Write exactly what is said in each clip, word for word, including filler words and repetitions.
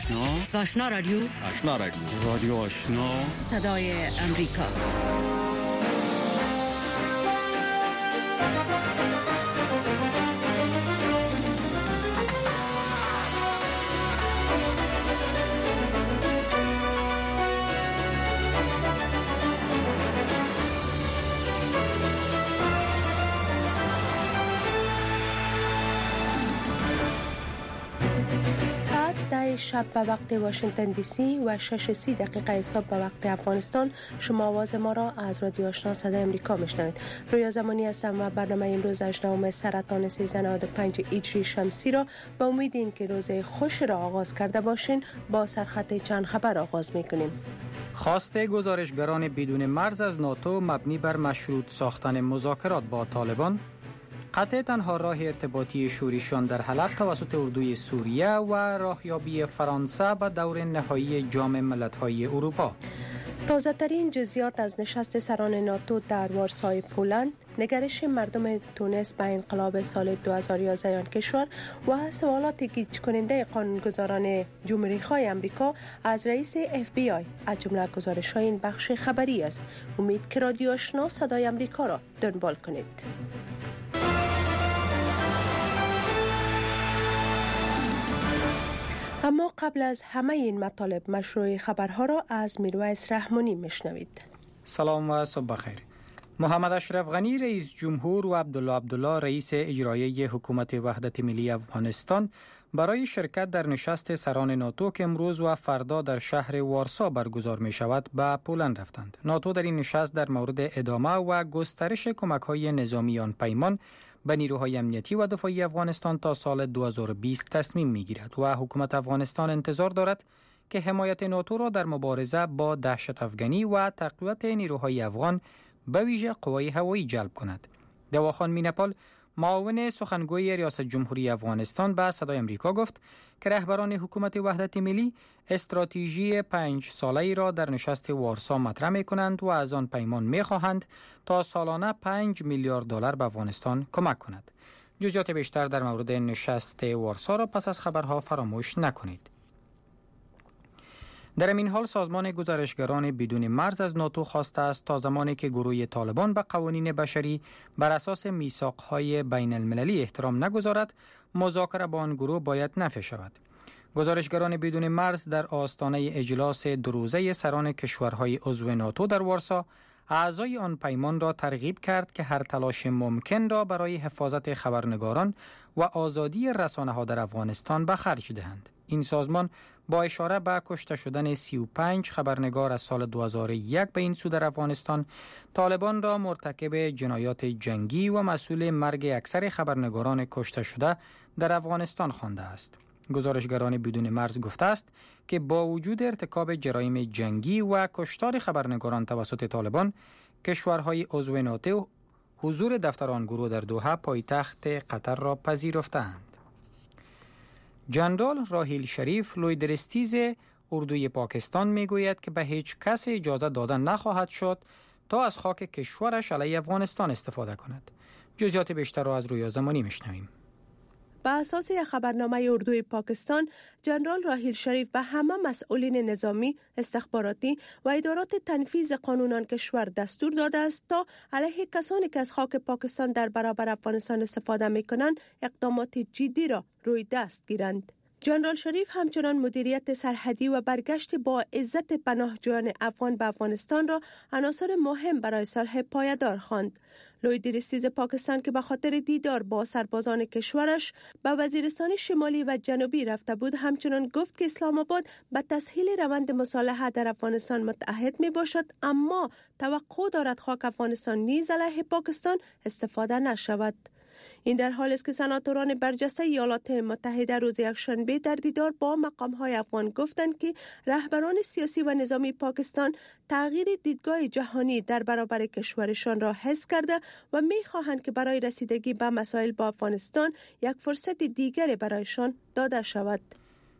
آشنا آشنا رادیو آشنا رادیو رادیو آشنا صدای امریکا. شب به وقت واشنگتن دی سی و شش سی دقیقه صبح به وقت افغانستان. شما آواز ما را از رادیو آشنا صدای امریکا میشنوید. رویا زمانی هستم و برنامه امروز هجدهم سرطان سیزده نود و پنج هجری شمسی را به امید این که روز خوش را آغاز کرده باشین با سرخط چند خبر آغاز میکنیم. خواست گزارشگران بدون مرز از ناتو مبنی بر مشروط ساختن مذاکرات با طالبان، قطع تنها راه ارتباطی شوریشان در حلب توسط اردوی سوریه و راهیابی فرانسه به دور نهایی جام ملت‌های اروپا. تازه ترین جزئیات از نشست سران ناتو در وارسای پولند، نگرش مردم تونس به انقلاب سال دو هزار و یازده آن کشور و سوالات گیج کننده قانونگذاران جمهوری‌خواه امریکا از رئیس اف بی آی از جمله گزارش‌های این بخش خبری است. امید که رادیو آشنا صدای امریکا را دنبال کنید. اما قبل از همه این مطالب مشروع خبرها را از میرویس رحمانی میشنوید. سلام و صبح بخیر. محمد اشرف غنی رئیس جمهور و عبدالله عبدالله رئیس اجرایی حکومت وحدت ملی افغانستان برای شرکت در نشست سران ناتو که امروز و فردا در شهر وارسا برگزار می شود به پولند رفتند. ناتو در این نشست در مورد ادامه و گسترش کمک‌های نظامی آن پیمان به نیروهای امنیتی و دفاعی افغانستان تا سال دو هزار و بیست تصمیم می‌گیرد و حکومت افغانستان انتظار دارد که حمایت ناتو را در مبارزه با دهشت افغانی و تقویت نیروهای افغان به ویژه قوای هوایی جلب کند. دواخان مینپال، معاون سخنگوی ریاست جمهوری افغانستان به صدای امریکا گفت که رهبران حکومت وحدت ملی استراتژی پنج ساله‌ای را در نشست وارسا مطرح می‌کنند و از آن پیمان می‌خواهند تا سالانه پنج میلیارد دلار به افغانستان کمک کند. جزئیات بیشتر در مورد نشست وارسا را پس از خبرها فراموش نکنید. در این حال سازمان گزارشگران بدون مرز از ناتو خواسته است تا زمانی که گروه طالبان به قوانین بشری بر اساس میثاق‌های بین المللی احترام نگذارد، مذاکره با آن گروه باید نفی شود. گزارشگران بدون مرز در آستانه اجلاس دو روزه سران کشورهای عضو ناتو در وارسا اعضای آن پیمان را ترغیب کرد که هر تلاش ممکن را برای حفاظت خبرنگاران و آزادی رسانه‌ها در افغانستان به خرج دهند. این سازمان با اشاره به کشته شدن سی و پنج خبرنگار از سال دو هزار و یک به این سو در افغانستان، طالبان را مرتکب جنایات جنگی و مسئول مرگ اکثر خبرنگاران کشته شده در افغانستان خوانده است. گزارشگران بدون مرز گفته است که با وجود ارتکاب جرایم جنگی و کشتار خبرنگاران توسط طالبان، کشورهای عضو ناتو حضور دفتر آن گروه در دوحه پایتخت قطر را پذیرفتند. جنرال راحیل شریف لوی درستیز اردوی پاکستان میگوید که به هیچ کس اجازه داده نخواهد شد تا از خاک کشورش علیه افغانستان استفاده کند. جزئیات بیشتر را از رویا زمانی میشنویم. به اساس خبرنامه اردوی پاکستان، جنرال راحیل شریف به همه مسئولین نظامی، استخباراتی و ادارات تنفیذ قانون آن کشور دستور داده است تا علیه کسانی که از خاک پاکستان در برابر افغانستان استفاده می‌کنند اقدامات جدی را روی دست گیرند. جنرال شریف همچنان مدیریت سرحدی و برگشت با عزت پناهجویان افغان به افغانستان را عناصر مهم برای صلح پایدار خواند. لوی درستیز پاکستان که به خاطر دیدار با سربازان کشورش به وزیرستان شمالی و جنوبی رفته بود، همچنان گفت که اسلام آباد به تسهیل روند مصالحه در افغانستان متعهد می باشد، اما توقع دارد خاک افغانستان نیز علیه پاکستان استفاده نشود. این در حالی است که سناتوران برجسته ایالات متحده روز یکشنبه در دیدار با مقام‌های افغان گفتند که رهبران سیاسی و نظامی پاکستان تغییر دیدگاه جهانی در برابر کشورشان را حس کرده و می‌خواهند که برای رسیدگی به مسائل با افغانستان یک فرصت دیگر برایشان داده شود.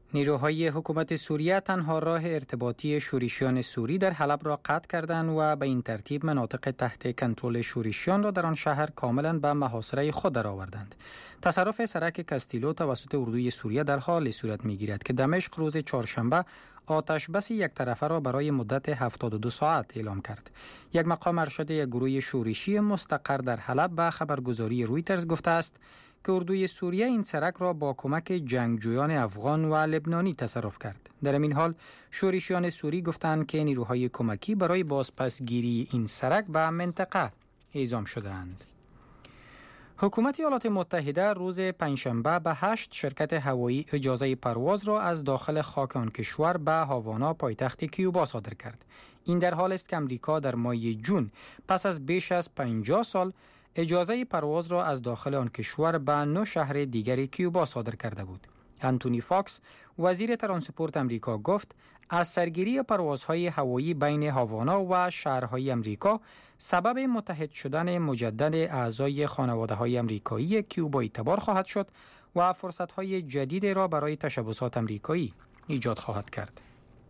نیروهای حکومت سوریه تنها راه ارتباطی شورشیان سوری در حلب را قطع کردند و به این ترتیب مناطق تحت کنترل شورشیان را در آن شهر کاملا به محاصره خود درآوردند. تصرف سرک کاستیلو توسط اردوی سوریه در حال صورت می‌گیرد که دمشق روز چهارشنبه آتش بس یک طرفه را برای مدت هفتاد و دو ساعت اعلام کرد. یک مقام ارشد یک گروه شورشی مستقر در حلب به خبرگزاری رویترز گفته است که اردوی سوریه این سرک را با کمک جنگجویان افغان و لبنانی تصرف کرد. در این حال شورشیان سوری گفتند که نیروهای کمکی برای بازپسگیری این سرک به منطقه اعزام شدند. حکومت ایالات متحده روز پنجشنبه به هشت شرکت هوایی اجازه پرواز را از داخل خاک آن کشور به هاوانا پایتخت کیوبا صادر کرد. این در حال است که امریکا در ماه جون پس از بیش از پنجاه سال اجازه پرواز را از داخل آن کشور به نه شهر دیگر کیوبا صادر کرده بود. انتونی فاکس وزیر ترانسپورت امریکا گفت از سرگیری پروازهای هوایی بین هاوانا و شهرهای امریکا سبب متحد شدن مجدد اعضای خانواده‌های امریکایی کیوبایی تبار خواهد شد و فرصت‌های جدیدی را برای تشبثات امریکایی ایجاد خواهد کرد.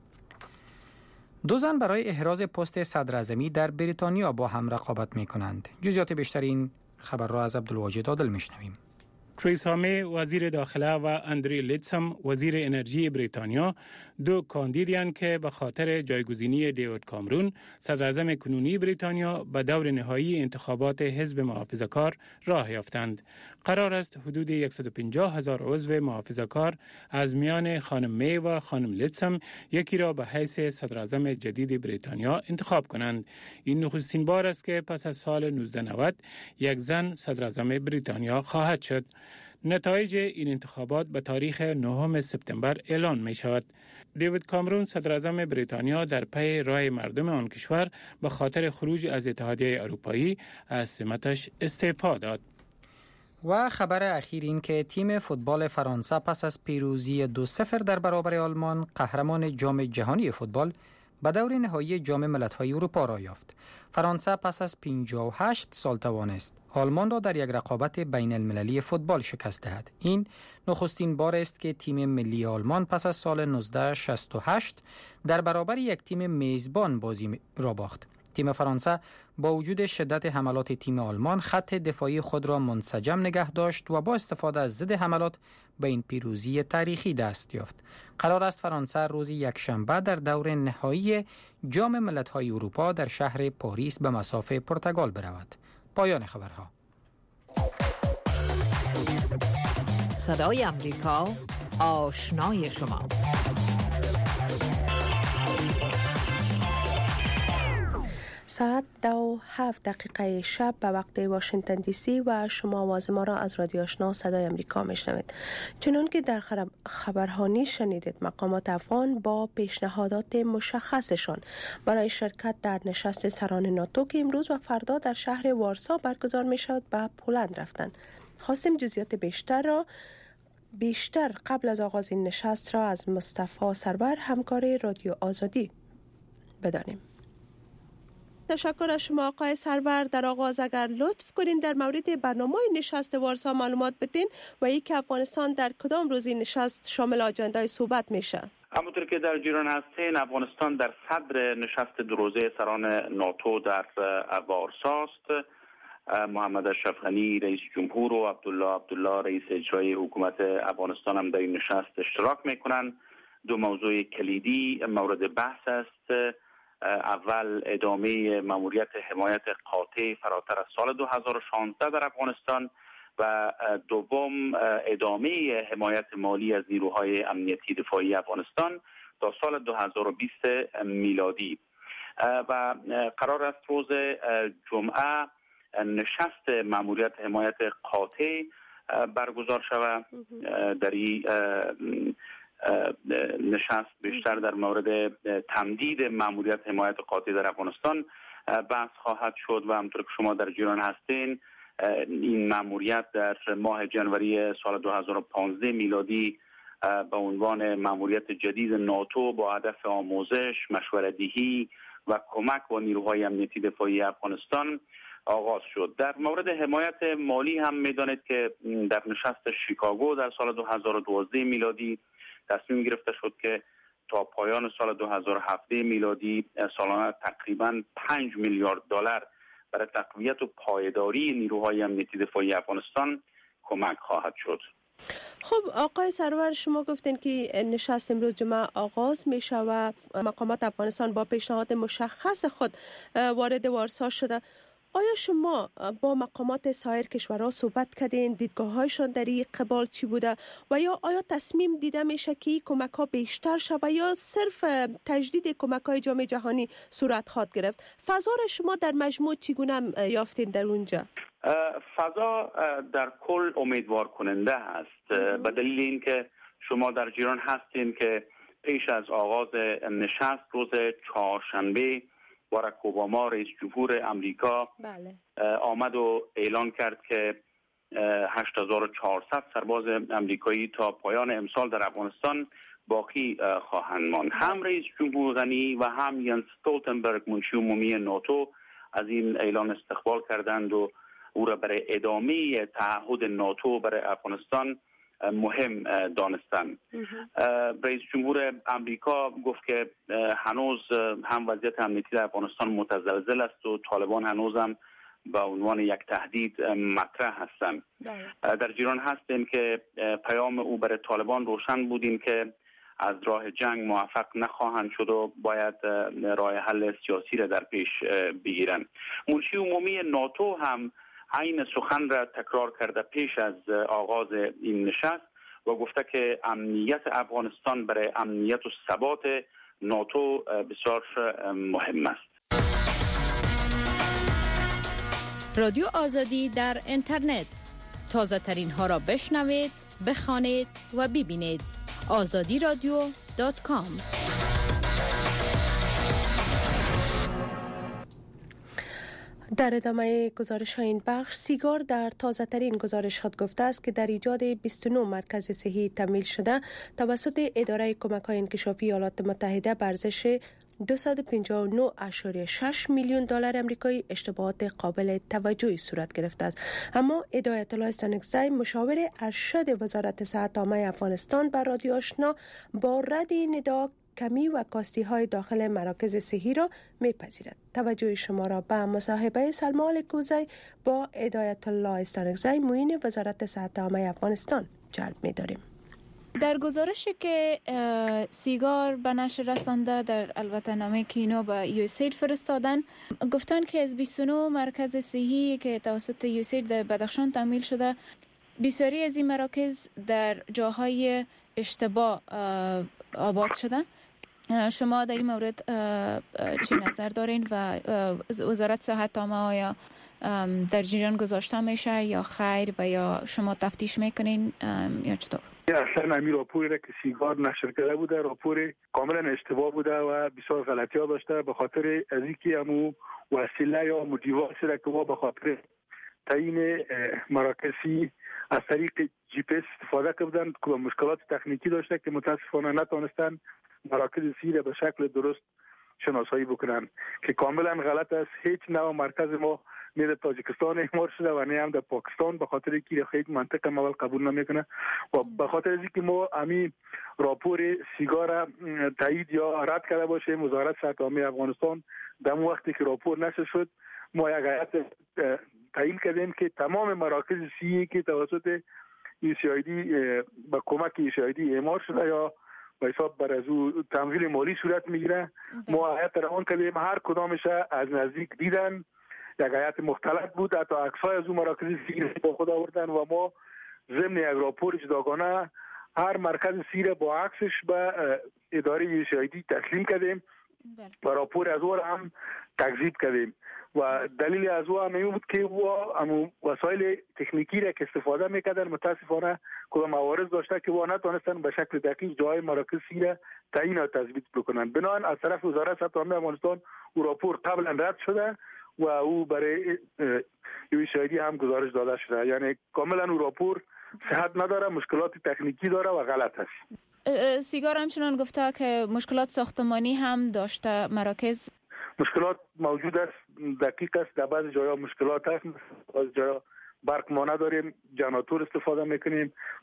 دو زن برای احراز پست صدراعظمی در بریتانیا با هم رقابت می‌کنند. جزئیات بیشتر این خبر را از عبدالواجد عادل می‌شنویم. تریسا می وزیر داخله و اندری لیتسم وزیر انرژی بریتانیا دو کاندیدین که به خاطر جایگزینی دیوید کامرون صدراعظم کنونی بریتانیا به دور نهایی انتخابات حزب محافظه‌کار راه یافتند. قرار است حدود صد و پنجاه هزار عضو محافظه‌کار از میان خانم می و خانم لیتسم یکی را به حیث صدراعظم جدید بریتانیا انتخاب کنند. این نخستین بار است که پس از سال نوزده نود یک زن صدراعظم بریتانیا خواهد شد. نتایج این انتخابات به تاریخ نهم سپتامبر اعلان می شود. دیوید کامرون صدراعظم بریتانیا در پی رای مردم آن کشور به خاطر خروج از اتحادیه اروپایی از سمتش استعفا داد. و خبر اخیر این که تیم فوتبال فرانسه پس از پیروزی دو صفر در برابر آلمان قهرمان جام جهانی فوتبال به دور نهایی جام ملت‌های اروپا را یافت. فرانسه پس از پنجاه و هشت سال توانست آلمان را در یک رقابت بین المللی فوتبال شکست دهد. این نخستین بار است که تیم ملی آلمان پس از سال نوزده شصت و هشت در برابر یک تیم میزبان بازی را باخت. تیم فرانسه با وجود شدت حملات تیم آلمان خط دفاعی خود را منسجم نگه داشت و با استفاده از ضد حملات به این پیروزی تاریخی دست یافت. قرار است فرانسه روز یکشنبه در دور نهایی جام ملت‌های اروپا در شهر پاریس به مصاف پرتغال برود. پایان خبرها. صدای امریکا، آشنای شما. ساعت دو هفت دقیقه شب به وقت واشنگتن دی سی و شما آواز ما را از رادیو آشنا صدای امریکا میشنوید. چنان که در خبرها نیز شنیدید، مقامات افغان با پیشنهادات مشخصشان برای شرکت در نشست سران ناتو که امروز و فردا در شهر وارسا برگزار می شود به پولند رفتند. خواستیم جزئیات بیشتر را بیشتر قبل از آغاز این نشست را از مصطفی سرور همکار رادیو آزادی بدانیم. تشکر از شما آقای سرور. در آغاز اگر لطف کنین در مورد برنامه نشست وارسا معلومات بدین و ای که افغانستان در کدام روز این نشست شامل آجندای صحبت میشه؟ همونطور که در جریان هستین، افغانستان در صدر نشست دو روزه سران ناتو در وارسا است. محمد اشرف غنی رئیس جمهور و عبدالله عبدالله رئیس اجرایی حکومت افغانستان هم در این نشست اشتراک میکنند. دو موضوع کلیدی مورد بحث است. اول ادامه ماموریت حمایت قاطع فراتر از سال دو هزار و شانزده در افغانستان و دوم ادامه حمایت مالی از نیروهای امنیتی دفاعی افغانستان تا سال دو هزار و بیست میلادی. و قرار است روز جمعه نشست ماموریت حمایت قاطع برگزار شود. در این نشست بیشتر در مورد تمدید ماموریت حمایت قاطع در افغانستان بحث خواهد شد و همونطور که شما در جریان هستین، این ماموریت در ماه جنوری سال دو هزار و پانزده میلادی به عنوان ماموریت جدید ناتو با هدف آموزش، مشوره‌دهی و کمک با نیروهای امنیتی دفاعی افغانستان آغاز شد. در مورد حمایت مالی هم می‌دانید که در نشست شیکاگو در سال دو هزار و دوازده میلادی تصمیم گرفته شد که تا پایان سال دو هزار و هفت میلادی سالانه تقریباً پنج میلیارد دلار برای تقویت و پایداری نیروهای امنیتی دفاعی افغانستان کمک خواهد شد. خب آقای سرور، شما گفتین که نشست امروز جمعه آغاز میشه و مقامات افغانستان با پیشنهاد مشخص خود وارد وارسا شده. آیا شما با مقامات سایر کشورها صحبت کردین؟ دیدگاه‌هایشان در این قبال چی بوده و یا آیا تصمیم دیده میشه که کمک‌ها بیشتر شود و یا صرف تجدید کمک‌های جامعه جهانی صورت خواهد گرفت؟ فضا را شما در مجموع چگونه یافتین در اونجا؟ فضا در کل امیدوار کننده است، به دلیل اینکه شما در جریان هستین که پیش از آغاز نشست روز چهارشنبه باراک اوباما رئیس جمهور امریکا بله. آمد و اعلان کرد که هشت هزار و چهارصد سرباز امریکایی تا پایان امسال در افغانستان باقی خواهند ماند. هم رئیس جمهور غنی و هم ینس استولتنبرگ منشی عمومی ناتو از این اعلان استقبال کردند و او را برای ادامه تعهد ناتو برای افغانستان مهم دانستند. رئیس جمهور امریکا گفت که هنوز هم وضعیت امنیتی در افغانستان متزلزل است و طالبان هنوز هم به عنوان یک تهدید مطرح هستند. در جریان هستیم که پیام او برای طالبان روشن بودیم که از راه جنگ موفق نخواهند شد و باید راه حل سیاسی را در پیش بگیرند. منشی عمومی ناتو هم عین سخن را تکرار کرده پیش از آغاز این نشست و گفته که امنیت افغانستان برای امنیت و ثبات ناتو بسیار مهم است. رادیو آزادی در اینترنت، تازه ترین ها را بشنوید، بخوانید و ببینید. آزادی رادیو دات کام. در ادامه گزارش این بخش، سیگار در تازه ترین گزارش خود گفته است که در ایجاد بیست و نه مرکز صحی تمویل شده توسط اداره کمک‌های انکشافی ایالات متحده به ارزش دویست و پنجاه و نه ممیز شش میلیون دلار آمریکایی اشتباهات قابل توجهی صورت گرفته است. اما هدایت الله استانکزی، مشاور ارشد وزارت صحت عامه افغانستان، بر رادیو آشنا با رد نداء کمی و کاستی های داخل مراکز صحی را میپذیرد. توجه شما را به مصاحبه سلما الکوزی با هدایت الله استانکزی، معین وزارت صحت عامه افغانستان جلب می‌داریم. در گزارشی که سیگار به نشر رسانده در البته نامه که اینا به یوسید فرستادن، گفتن که از بیست و نه مرکز صحی که توسط یوسید در بدخشان تأمین شده، بسیاری از این مراکز در جاهای اشتباه آباد شده. شما در این مورد چه نظر دارین و وزارت صحت عامه آیا در جریان گذاشته میشه یا خیر و یا شما تفتیش میکنین یا چطور؟ اصلا همین راپوری را که سیگار نشر کرده بوده راپور کاملا اشتباه بوده و بسیار غلطی ها داشته، به خاطر از اینکه همون وسیله یا همون دیوایسی را که ما به خاطر تعیین مراکزی از طریق جی پی اس استفاده کردن که مشکلات تکنیکی داشته که متاسفانه نتونستن مراکز سی را به شکل درست شناسایی بکنن که کاملا غلط است. هیچ نوع مرکز ما نه در تاجیکستان اعمار شده و نه هم در پاکستان، به خاطر اینکه خیلی منطق مول قبول نمیکنه و به خاطر اینکه ما همین راپور سیگار تایید یا رد کرده باشیم، وزارت صحت عامه افغانستان در وقتی که راپور نشر شد ما یک هیئت تعیین کردیم که تمام مراکز سی که توسط ای سی آی دی با کمک ای سی آی دی اعمار شده یا به حساب بر از او تمویل مالی صورت میگیره، ما هیئت روان کردیم، هر کدامش از نزدیک دیدن، یک هیئت مختلط بود، حتی عکس‌های از اون مراکز سی با خود آوردن و ما ضمن یک راپور جداگانه هر مرکز سی را با عکسش به اداره ای سی آی دی تسلیم کردیم و راپور از او هم تکذیب کردیم و دلیل از او هم این بود که او وسایل تکنیکی را که استفاده میکردن متاسفانه کدام موارد داشته که او نتونستن به شکل دقیق جای مراکز سی را تعیین و تثبیت بکنن. بنابراین از طرف وزارت صحت عامه افغانستان او راپور قبلا رد شده و او برای یو سی آی دی هم گزارش داده شده، یعنی کاملا او راپور صحت نداره، مشکلات تکنیکی داره و غلط است. سیگار همچنان گفته که مشکلات ساختمانی هم داشته مراکز. مشکلات موجود است، دقیق است، در بعض جاها مشکلات هست، بعض جاها برق ما نداریم، جنراتور استفاده میکنیم،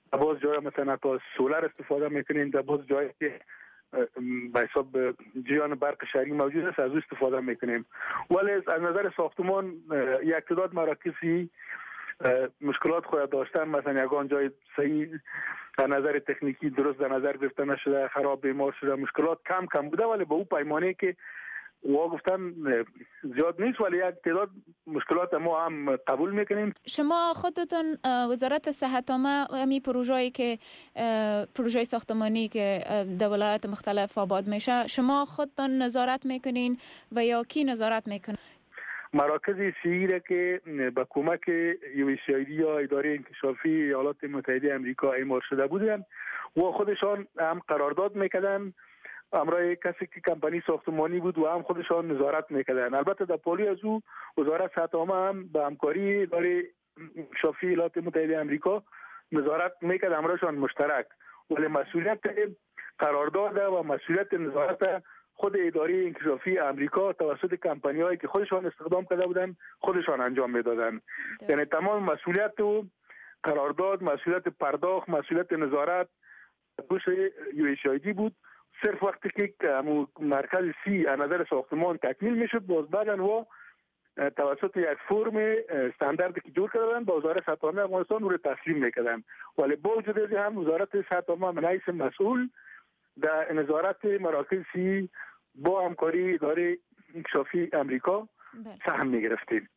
باز جای مثلا تا سولر استفاده میکنیم، در باز جایی که به حساب جریان برق شهری موجود است از او استفاده میکنیم. ولی از نظر ساختمان یک تعداد مراکزی مشکلات خود داشتن، مثلا یگان جای صحیح از نظر تکنیکی درست در نظر گرفته نشده، خراب بیمار شده، مشکلات کم کم بوده، ولی به او پیمانه که وا گفتن زیاد نیست، ولی یک تعداد مشکلات ما هم قبول میکنیم. شما خودتون وزارت صحت عامه امی پروژه‌ای که پروژه ساختمانی که در ولایات مختلف آباد میشه، شما خودتون نظارت میکنین و یا کی نظارت میکنه؟ مراکز صحی که با کمک یو اس ای آی دی یا اداره انکشافی ایالات متحده آمریکا اعمال شده بودند و خودشان هم قرارداد میکردن امرای کسی که کمپانی ساختمانی بود و هم خودشان نظارت میکردن. البته در پالی از او وزارت صحت عامه هم با همکاری اداره انکشافی ایالات متحده آمریکا نظارت میکرد، امرایشان مشترک، ولی مسئولیت قرارداد و مسئولیت نظارت خود اداره انکشافی آمریکا توسط کمپانی‌هایی که خودشان استخدام کرده بودن خودشان انجام میدادن. یعنی تمام مسئولیت و قرارداد، مسئولیت پرداخت، مسئولیت نظارت دوش یو اس ای آی دی بود. صرف وقتی که مرکز سی از نظر ساختمان تکمیل میشد، باز بعدن و توسط یک فرم استانداردی که جور کردن با وزارت صحت عامه افغانستان رو تسلیم میکردن. ولی با وجود از هم وزارت صحت عامه من حیث مسئول در نظارت مراکز سی با همکاری اداره انکشافی آمریکا سهم میگرفتیم.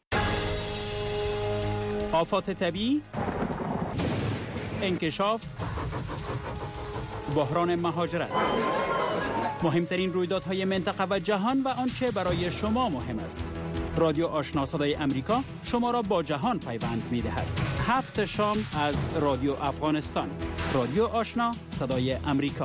آفات طبیعی، انکشاف، بحران مهاجرت، مهمترین رویدادهای منطقه و جهان و آنچه برای شما مهم است. رادیو آشنا صدای امریکا شما را با جهان پیوند می‌دهد. هفت شام از رادیو افغانستان. رادیو آشنا صدای امریکا.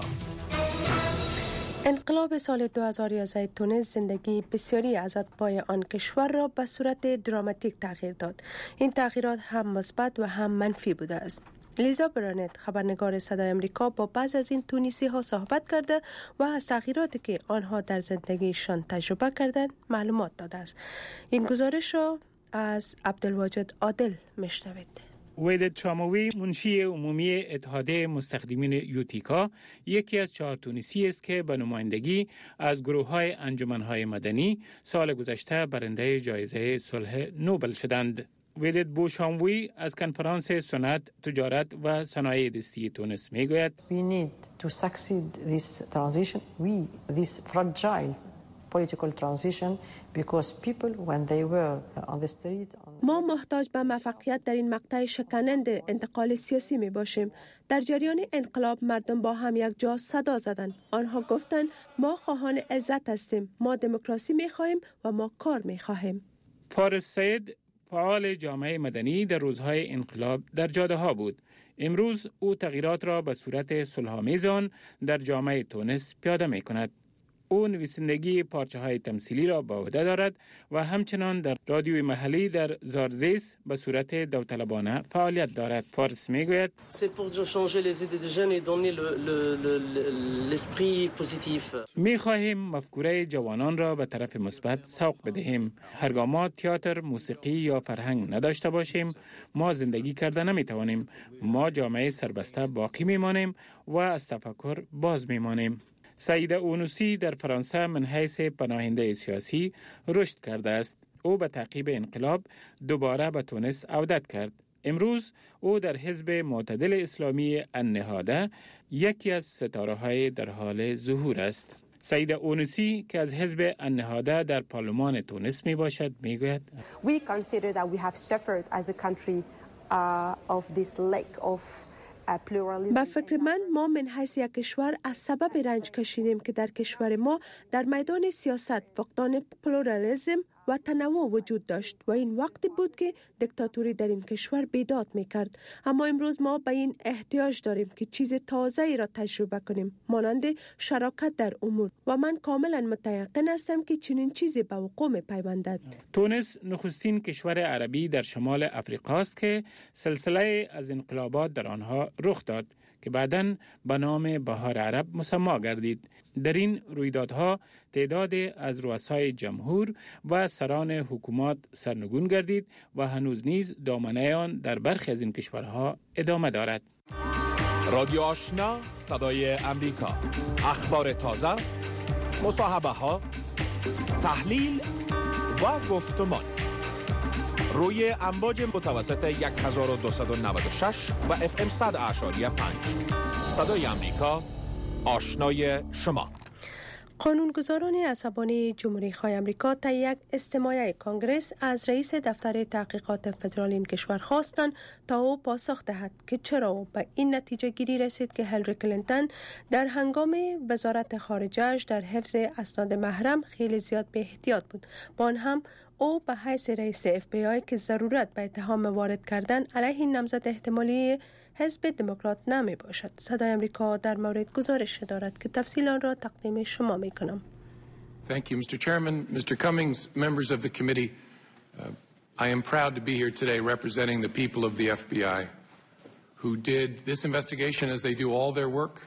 انقلاب سال دو هزار و یازده تونس زندگی بسیاری از اتباع آن کشور را به صورت دراماتیک تغییر داد. این تغییرات هم مثبت و هم منفی بوده است. لیزا برانت، خبرنگار صدای امریکا، با بعض از این تونسی ها صحبت کرده و از تغییراتی که آنها در زندگیشان تجربه کردند معلومات داده است. این گزارش را از عبدالواجد عادل میشنوید. وحدت چاموی، منشی عمومی اتحادیه مستخدمین یوتیکا، یکی از چهار تونسی است که به نمایندگی از گروه‌های انجمن‌های مدنی سال گذشته برنده جایزه صلح نوبل شدند. وحدت بوشاموی از کنفرانس صنعت، تجارت و صنایع دستی تونس میگوید: We need to succeed this transition, we this fragile political transition, because people when they were on the street. ما محتاج به موفقیت در این مقطع شکننده انتقال سیاسی می باشیم. در جریان انقلاب مردم با هم یک جا صدا زدند. آنها گفتند ما خواهان عزت هستیم، ما دموکراسی می خواهیم و ما کار می خواهیم. فارس سید، فعال جامعه مدنی، در روزهای انقلاب در جاده ها بود. امروز او تغییرات را به صورت صلح‌آمیز آن در جامعه تونس پیاده می کند. او نویسندگی پارچه های تمثیلی را با عهده دارد و همچنان در رادیوی محلی در زارزیس به صورت داوطلبانه فعالیت دارد. فارس میگوید: می خواهیم مفکوره جوانان را به طرف مثبت سوق بدهیم. هرگاه ما تئاتر، موسیقی یا فرهنگ نداشته باشیم، ما زندگی کرده نمی توانیم. ما جامعه سربسته باقی میمانیم و از تفکر باز میمانیم. سعید اونوسی در فرانسه من حیث پناهنده سیاسی رشد کرده است. او به تعقیب انقلاب دوباره به تونس عودت کرد. امروز او در حزب معتدل اسلامی النهاده یکی از ستاره‌های در حال ظهور است. سعید اونوسی که از حزب النهاده در پارلمان تونس می باشد می گوید: We consider that we have suffered as a country uh, of this lack of به فکر من ما من حیث یک کشور از سبب رنج کشیدیم که در کشور ما در میدان سیاست فقدان پلورالیسم و تنوع وجود داشت و این وقتی بود که دیکتاتوری در این کشور بیداد میکرد. اما امروز ما به این احتیاج داریم که چیز تازه‌ای را تجربه کنیم، مانند شراکت در امور، و من کاملا متیقن هستم که چنین چیزی به وقوع می‌پیوندد. تونس نخستین کشور عربی در شمال افریقا است که سلسله از انقلابات در آنها رخ داد که بعداً به نام بهار عرب مسما گردید. در این رویدادها تعداد از رؤسای جمهور و سران حکومت سرنگون گردید و هنوز نیز دامنه آن در برخی از این کشورها ادامه دارد. رادیو آشنا، صدای امریکا، اخبار تازه، مصاحبه ها، تحلیل و گفتمان روی امواج متوسط هزار و دویست و نود و شش و اف ام صد اعشاری پنج. صدای امریکا، آشنای شما. قانونگذاران عصبانی جمهوری خواهی امریکا تا یک استماع کنگرس از رئیس دفتر تحقیقات فدرال این کشور خواستند تا او پاسخ دهد که چرا او به این نتیجه گیری رسید که هیلاری کلینتون در هنگام وزارت خارجه‌اش در حفظ اسناد محرم خیلی زیاد به احتیاط بود. با آن هم او به حیث رئیس اف بی آی که ضرورت به اتهام وارد کردن علیه نامزد احتمالی حزب دموکرات نمی باشد. صدای امریکا در مورد گزارش دارد که تفصیل آن را تقدیم شما می کنم. Thank you, Mister Chairman, Mister Cummings, members of the committee. Uh, I am proud to be here today representing the people of the F B I who did this investigation as they do all their work.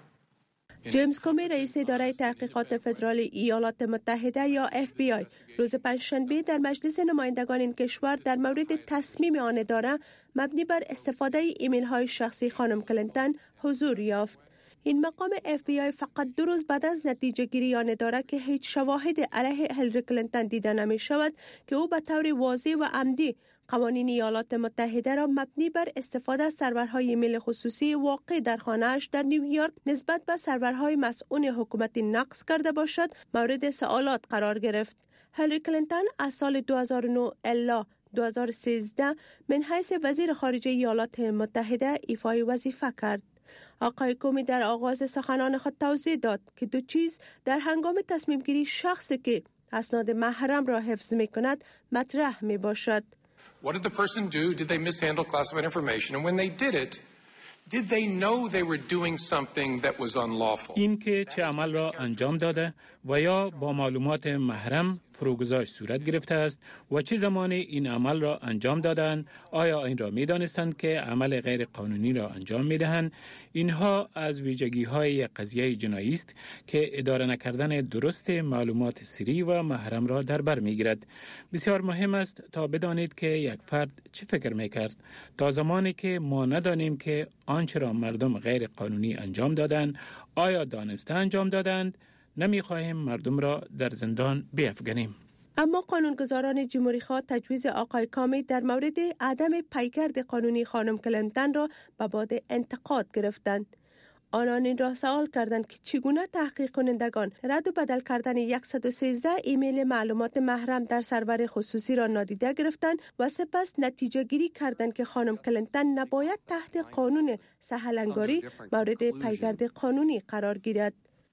جیمز کومی رئیس اداره تحقیقات فدرال ایالات متحده یا اف بی آی روز پنجشنبه در مجلس نمایندگان این کشور در مورد تصمیم آن اداره مبنی بر استفاده ایمیل های شخصی خانم کلینتون حضور یافت. این مقام اف بی آی فقط دو روز بعد از نتیجه گیری آن اداره که هیچ شواهد علیه هیلاری کلینتون دیده نمی شود که او به طور واضح و عمدی قوانین ایالات متحده را مبنی بر استفاده از سرورهای ایمیل خصوصی واقع در خانه‌اش در نیویورک نسبت به سرورهای مسئول حکومتی نقض کرده باشد مورد سوالات قرار گرفت. هیلاری کلینتون از سال دو هزار و نه الی دو هزار و سیزده من حیث وزیر خارجه ایالات متحده ایفای وظیفه کرد. آقای کومی در آغاز سخنان خود توضیح داد که دو چیز در هنگام تصمیم گیری شخصی که اسناد محرم را حفظ می کند مطرح می باشد. What did the person do? Did they mishandle classified information? And when they did it, did they know they were doing something that was unlawful? این که چه عمل را انجام داده و یا با معلومات محرم فروگذاشت صورت گرفته است و چه زمانی این عمل را انجام دادند، آیا این را می دانستند که عمل غیر قانونی را انجام می دهند. اینها از ویژگی های قضیه جنایی است که اداره نکردن درست معلومات سری و محرم را در بر می گیرد. بسیار مهم است تا بدانید که یک فرد چه فکر می کرد تا زمانی که ما ندانیم که آنچه را مردم غیر قانونی انجام دادند آیا دانسته انجام دادند. نمی خواهیم مردم را در زندان بیفگنیم. اما قانونگذاران جمهوری خواه تجویز آقای کامی در مورد عدم پیگرد قانونی خانم کلینتون را به باد انتقاد گرفتند. آنان این را سوال کردند که چگونه تحقیق کنندگان رد و بدل کردن صد و سیزده ایمیل معلومات محرم در سرور خصوصی را نادیده گرفتند و سپس نتیجه گیری کردند که خانم کلینتون نباید تحت قانون سهل‌انگاری مورد پیگرد قانونی قرار گیرد.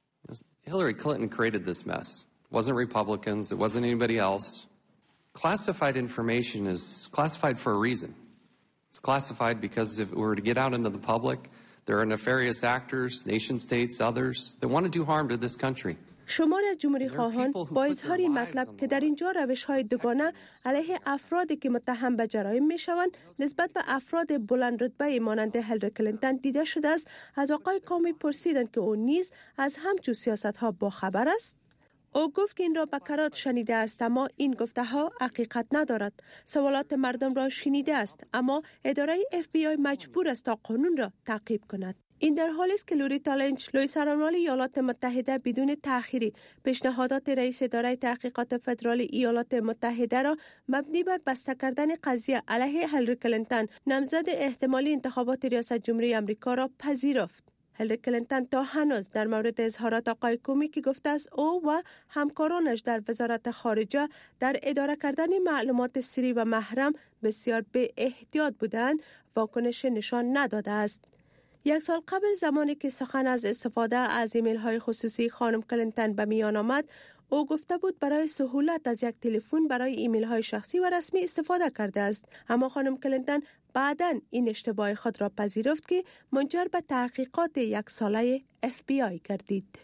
Hillary Clinton created this mess. It wasn't Republicans, it wasn't anybody else. Classified information is classified for a reason. It's classified because if it were to get out into the public, there are nefarious actors, nation states, others that want to do harm to this country. شمار از جمهوری خواهان با اظهار این مطلب که در اینجا روش‌های دوگانه علیه افرادی که متهم به جرایم می‌شوند نسبت به افراد بلند رتبه مانند هیلاری کلینتون دیده شده است، از آقای کامی پرسیدند که او نیز از همچون سیاست‌ها با خبر است. او گفت که این را به کرات شنیده است اما این گفته ها حقیقت ندارد. سوالات مردم را شنیده است اما اداره اف بی آی مجبور است تا قانون را تعقیب کند. این در حالی است که لوریتا لینچ لوی سرانوال ایالات متحده بدون تأخیری پیشنهادات رئیس اداره تحقیقات فدرال ایالات متحده را مبنی بر بسته کردن قضیه علیه هیلاری کلینتون نامزد احتمالی انتخابات ریاست جمهوری آمریکا را پذیرفت. هیلاری کلینتون تا هنوز در مورد اظهارات آقای کومی که گفته است او و همکارانش در وزارت خارجه در اداره کردن معلومات سری و محرم بسیار به احتیاط بودند واکنش نشان نداده است. یک سال قبل زمانی که سخن از استفاده از ایمیل های خصوصی خانم کلینتون به میان آمد، او گفته بود برای سهولت از یک تلفن برای ایمیل های شخصی و رسمی استفاده کرده است. اما خانم کلینتون بعداً این اشتباه خود را پذیرفت که منجر به تحقیقات یک ساله اف بی آی گردید.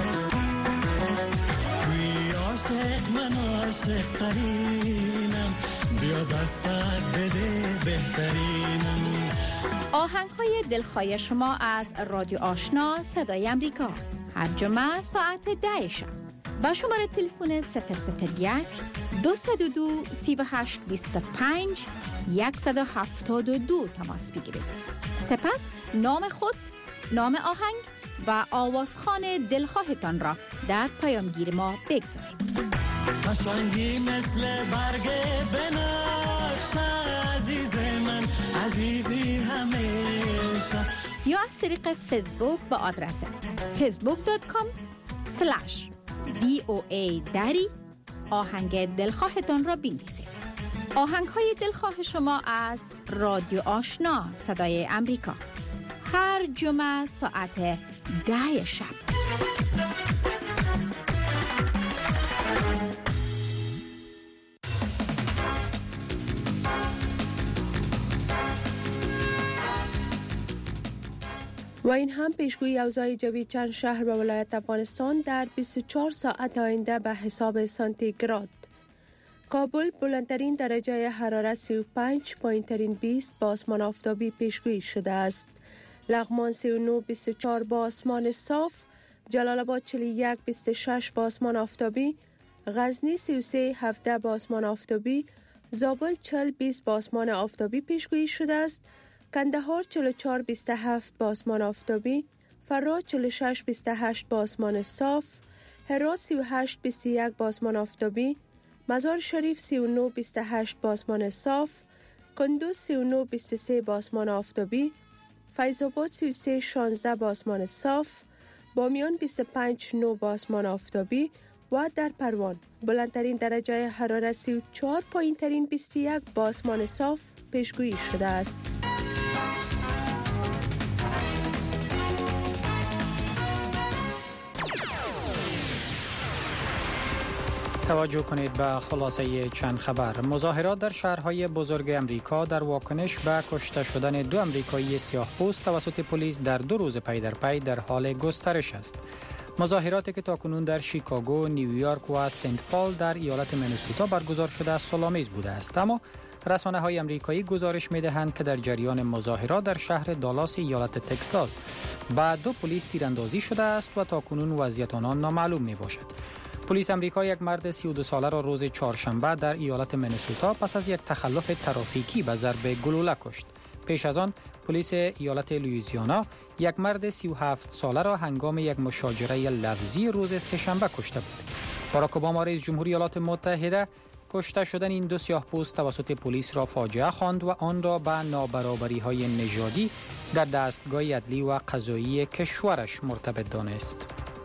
آهنگ‌های دلخواه شما از رادیو آشنا صدای امریکا هر جمعه ساعت ده شب با شماره تلفن صفر صفر یک دو صفر دو سه هشت دو پنج یک هفت دو تماس بگیرید. سپس نام خود، نام آهنگ و آوازخوان دلخواهتان را در پیامگیر ما بگذارید. قشنگی مثل برگ بنفش عزیز من عزیزی همیشه، یا از طریق فیسبوک با آدرس فیسبوک دات کام اسلش دی او ای دری آهنگ دلخواهتان را بنویسید. آهنگ های دلخواه شما از رادیو آشنا صدای امریکا، هر جمعه ساعت ده شب. و این هم پیشگویی اوضاع جوی چند شهر و ولایت افغانستان در بیست و چهار ساعت آینده به حساب سانتیگراد. کابل بلندترین درجه حرارت سی و پنج پایین ترین بیست با آسمان آفتابی پیشگویی شده است. لغمان سی و نه بیست و چهار با آسمان صاف، جلال آباد چهل و یک بیست و شش با آسمان آفتابی، غزنی سی و سه هفده با آسمان آفتابی، زابل چهل بیست با آسمان آفتابی پیشگویی شده است. کندهار چهل و چهار بیست و هفت با آسمان آفتابی، فرات چهل و شش بیست و هشت با آسمان صاف، هرات سی و هشت بیست و یک با آسمان آفتابی، مزار شریف سی و نه بیست و هشت با آسمان صاف، کندوز سی و نه بیست و سه با آسمان آفتابی، فیض آباد سی و سه شانزده با آسمان صاف، بامیان بیست و پنج نه با آسمان آفتابی و در پروان بلندترین درجه حرارت سی و چهار پایین ترین بیست و یک با آسمان صاف پیشگویی شده است. توجه کنید به خلاصه چند خبر. مظاهرات در شهرهای بزرگ امریکا در واکنش به کشته شدن دو امریکایی سیاه‌پوست توسط پلیس در دو روز پی در پی در حال گسترش است. مظاهراتی که تاکنون در شیکاگو، نیویورک و سنت پال در ایالت مینسوتا برگزار شده سال‌آمیز بوده است، اما رسانه‌های امریکایی گزارش می‌دهند که در جریان مظاهرات در شهر دالاس ایالت تگزاس به دو پلیس تیراندازی شده است و تاکنون وضعیت آنان نامعلوم می‌باشد. پلیس امریکا یک مرد سی و دو ساله را روز چهارشنبه در ایالت مینسوتا پس از یک تخلف ترافیکی به ضرب گلوله کشت. پیش از آن پلیس ایالت لوئیزیانا یک مرد سی و هفت ساله را هنگام یک مشاجره لفظی روز سه‌شنبه کشته بود. باراک اوباما رئیس جمهوری ایالات متحده کشته شدن این دو سیاه‌پوست توسط پلیس را فاجعه خواند و آن را به نابرابری‌های نژادی در دستگاه عدلی و قضایی کشورش مرتبط دانست.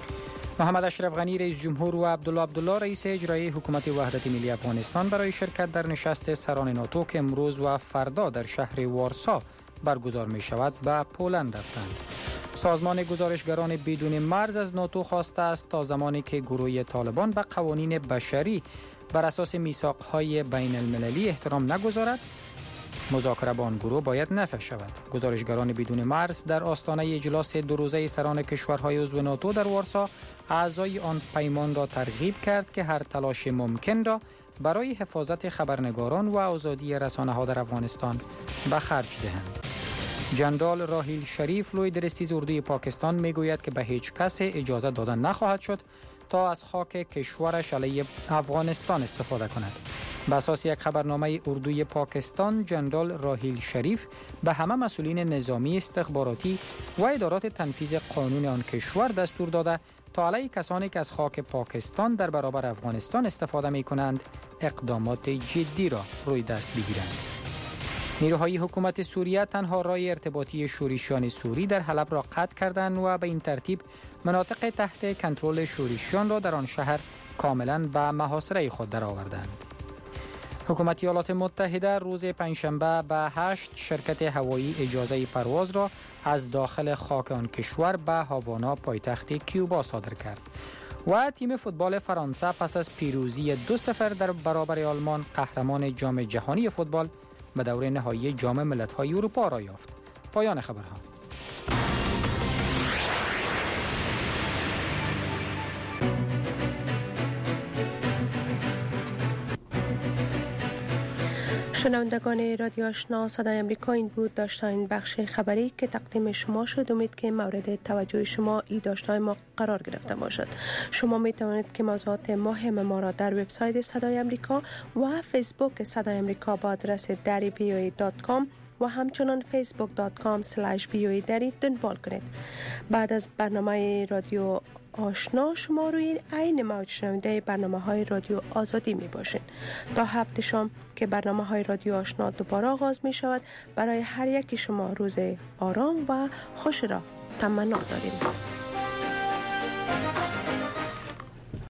محمد اشرف غنی رئیس جمهور و عبدالله عبدالله رئیس اجرایی حکومت وحدت ملی افغانستان برای شرکت در نشست سران ناتو که امروز و فردا در شهر وارسا برگزار می شود به پولند رفتند. سازمان گزارشگران بدون مرز از ناتو خواسته است تا زمانی که گروه طالبان به قوانین بشری بر اساس میثاق‌های بین المللی احترام نگذارد، مذاکره با آن گروه باید نفی شود. گزارشگران بدون مرز در آستانه اجلاس دو روزه سران کشورهای عضو ناتو در وارسا اعضای آن پیمان را ترغیب کرد که هر تلاش ممکن را برای حفاظت خبرنگاران و آزادی رسانه‌ها در افغانستان به خرج دهند. جنرال راحیل شریف لوی درستیز اردوی پاکستان میگوید که به هیچ کس اجازه داده نخواهد شد تا از خاک کشورش علیه افغانستان استفاده کند. به اساس یک خبرنامه اردوی پاکستان، جنرال راحیل شریف به همه مسئولین نظامی، استخباراتی و ادارات تنفیذ قانون آن کشور دستور داده تا علیه کسانی که از خاک پاکستان در برابر افغانستان استفاده می کنند اقدامات جدی را روی دست بگیرند. نیروهای حکومت سوریه تنها راه ارتباطی شورشیان سوری در حلب را قطع کردند و به این ترتیب مناطق تحت کنترل شورشیان را در آن شهر کاملا به محاصره خود درآوردند. حکومت ایالات متحده روز پنجشنبه به هشت شرکت هوایی اجازه پرواز را از داخل خاک آن کشور به هاوانا پایتخت کیوبا صادر کرد. و تیم فوتبال فرانسه پس از پیروزی دو صفر در برابر آلمان قهرمان جام جهانی فوتبال به دور نهایی جام ملت‌های اروپا را یافت. پایان خبرها. شنوندگان رادیو آشنا صدای امریکا، این بود داشتن بخش خبری که تقدیم شما شد. امید که مورد توجه شما ای داشتهای ما قرار گرفته باشد. شما می توانید که موضوعات مهم ما را در وبسایت صدای امریکا و فیسبوک صدای امریکا با آدرس دری وی او ای دات کام و همچنان فیسبوک دات کام اسلش وی او ای دری دنبال کنید. بعد از برنامه رادیو آشنا شما روی عین موج شنونده برنامه های رادیو آزادی می باشین. تا هفته شام که برنامه های رادیو آشنا دوباره آغاز می شود، برای هر یکی شما روز آرام و خوش را تمنا داریم.